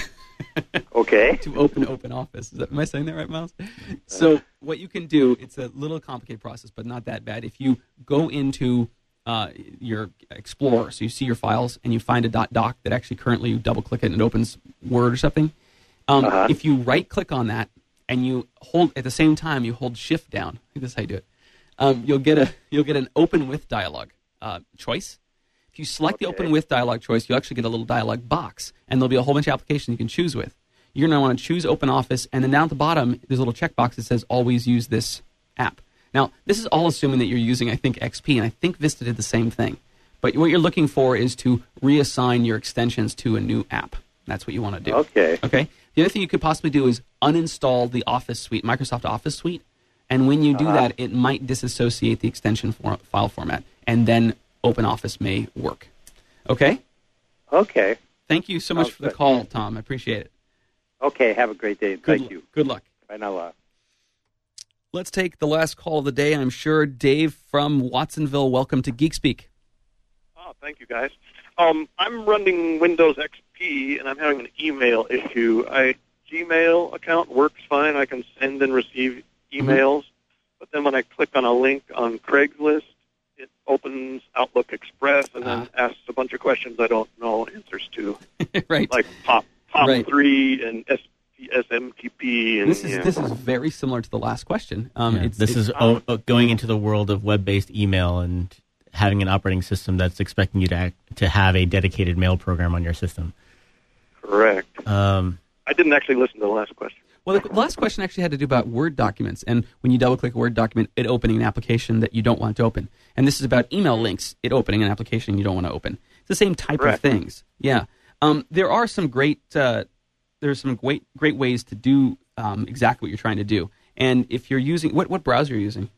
Okay. to open Open Office. Is that, am I saying that right, Miles? So what you can do, it's a little complicated process, but not that bad. If you go into uh, your Explorer, so you see your files, and you find a .doc that actually currently you double-click it and it opens Word or something, um, Uh-huh. if you right-click on that and you hold, at the same time, you hold Shift down, I think this is how you do it, um, you'll get a you'll get an Open With dialog uh, choice. If you select the Okay. Open With dialog choice, you'll actually get a little dialog box, and there'll be a whole bunch of applications you can choose with. You're going to want to choose OpenOffice, and then down at the bottom, there's a little checkbox that says Always Use This App. Now, this is all assuming that you're using, I think, X P, and I think Vista did the same thing. But what you're looking for is to reassign your extensions to a new app. That's what you want to do. Okay. Okay? The other thing you could possibly do is uninstall the Office suite, Microsoft Office suite, And when you do Uh-huh. that, it might disassociate the extension for, file format, and then OpenOffice may work. Okay? Okay. Thank you so much Sounds for the good. call, Tom. I appreciate it. Okay. Have a great day. Good Thank lu- you. Good luck. Bye now. Uh, Let's take the last call of the day. I'm sure Dave from Watsonville. Welcome to Geek Speak. Oh, thank you, guys. Um, I'm running Windows X P, and I'm having an email issue. I Gmail account works fine. I can send and receive emails, but then when I click on a link on Craigslist, it opens Outlook Express and then asks a bunch of questions I don't know answers to, Right. like POP, POP Right. three and S M T P. And This is yeah. this is very similar to the last question. Um, Yeah, it's, this it's- is o- o- going into the world of web-based email and having an operating system that's expecting you to act, to have a dedicated mail program on your system. correct. Um, I didn't actually listen to the last question. Well, the last question actually had to do about Word documents, and when you double-click a Word document, it opening an application that you don't want to open. And this is about email links, it opening an application you don't want to open. It's the same type Correct. of things. Yeah. Um, there are some great uh, there's some great great ways to do um, exactly what you're trying to do. And if you're using what what browser are you using?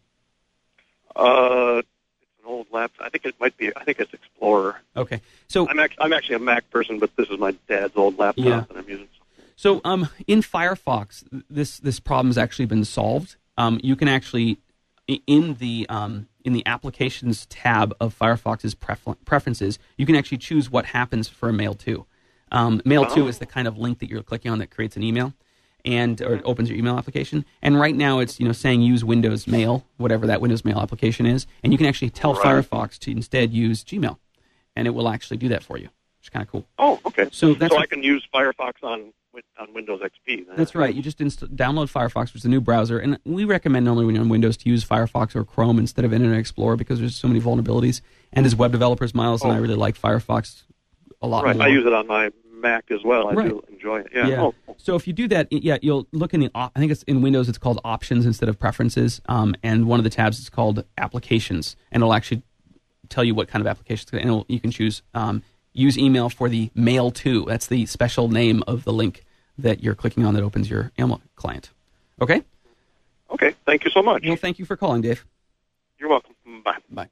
Uh, it's an old laptop. I think it might be. I think it's Explorer. Okay, so I'm actually, I'm actually a Mac person, but this is my dad's old laptop Yeah. that I'm using. So um, in Firefox, this this problem has actually been solved. Um, you can actually i- in the um, in the Applications tab of Firefox's prefer- preferences, you can actually choose what happens for a Mail to. Um, Mail to Oh. is the kind of link that you're clicking on that creates an email, and or it opens your email application. And right now, it's you know saying use Windows Mail, whatever that Windows Mail application is, and you can actually tell Right. Firefox to instead use Gmail, and it will actually do that for you, which is kind of cool. Oh, okay. So that's so what- I can use Firefox on Win- on Windows X P. Then. That's right. You just inst- download Firefox, which is a new browser, and we recommend normally when you're on Windows to use Firefox or Chrome instead of Internet Explorer because there's so many vulnerabilities. And as web developers, Miles and I Oh. really like Firefox a lot Right. more. I use it on my Mac as well. I Right. do enjoy it. Yeah. Yeah. Oh, So if you do that, yeah, you'll look in the. op- I think it's in Windows. It's called Options instead of Preferences, um, and one of the tabs is called Applications, and it'll actually tell you what kind of applications, and it'll, you can choose um, use email for the Mail to. That's the special name of the link that you're clicking on that opens your email client. Okay. okay. Thank you so much. Well, thank you for calling, Dave. You're welcome. Bye. Bye.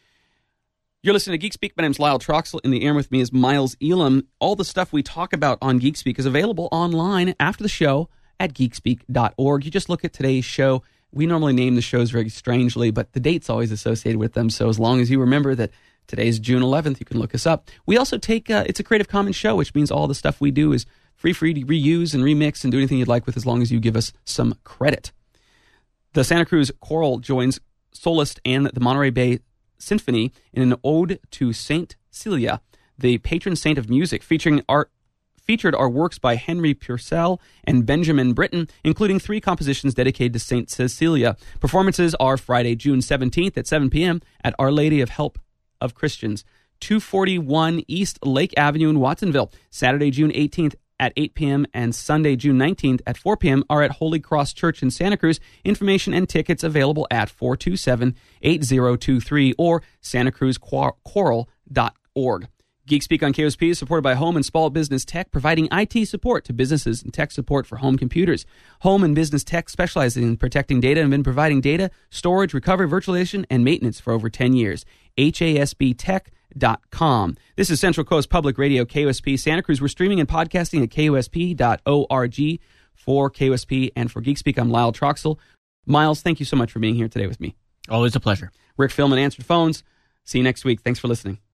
You're listening to Geek Speak. My name's Lyle Troxel. In the air with me is Miles Elam. All the stuff we talk about on Geek Speak is available online after the show at geek speak dot org. You just look at today's show. We normally name the shows very strangely, but the date's always associated with them. So as long as you remember that today's June eleventh, you can look us up. We also take, uh, it's a Creative Commons show, which means all the stuff we do is free for you to reuse and remix and do anything you'd like with as long as you give us some credit. The Santa Cruz Choral joins soloist and the Monterey Bay Symphony in an ode to Saint Celia, the patron saint of music, featuring art. Featured are works by Henry Purcell and Benjamin Britten, including three compositions dedicated to Saint Cecilia. Performances are Friday, June seventeenth at seven p.m. at Our Lady of Help of Christians, two forty-one East Lake Avenue in Watsonville. Saturday, June eighteenth at eight p.m. and Sunday, June nineteenth at four p.m. are at Holy Cross Church in Santa Cruz. Information and tickets available at four two seven, eight zero two three or santa cruz choral dot org. Geek Speak on K O S P is supported by Home and Small Business Tech, providing I T support to businesses and tech support for home computers. Home and Business Tech specializes in protecting data and have been providing data, storage, recovery, virtualization, and maintenance for over ten years. H A S B tech dot com. This is Central Coast Public Radio, K O S P Santa Cruz. We're streaming and podcasting at K O S P dot org for K O S P and for Geek Speak. I'm Lyle Troxel. Miles, thank you so much for being here today with me. always a pleasure. Rick Philman answered phones. See you next week. Thanks for listening.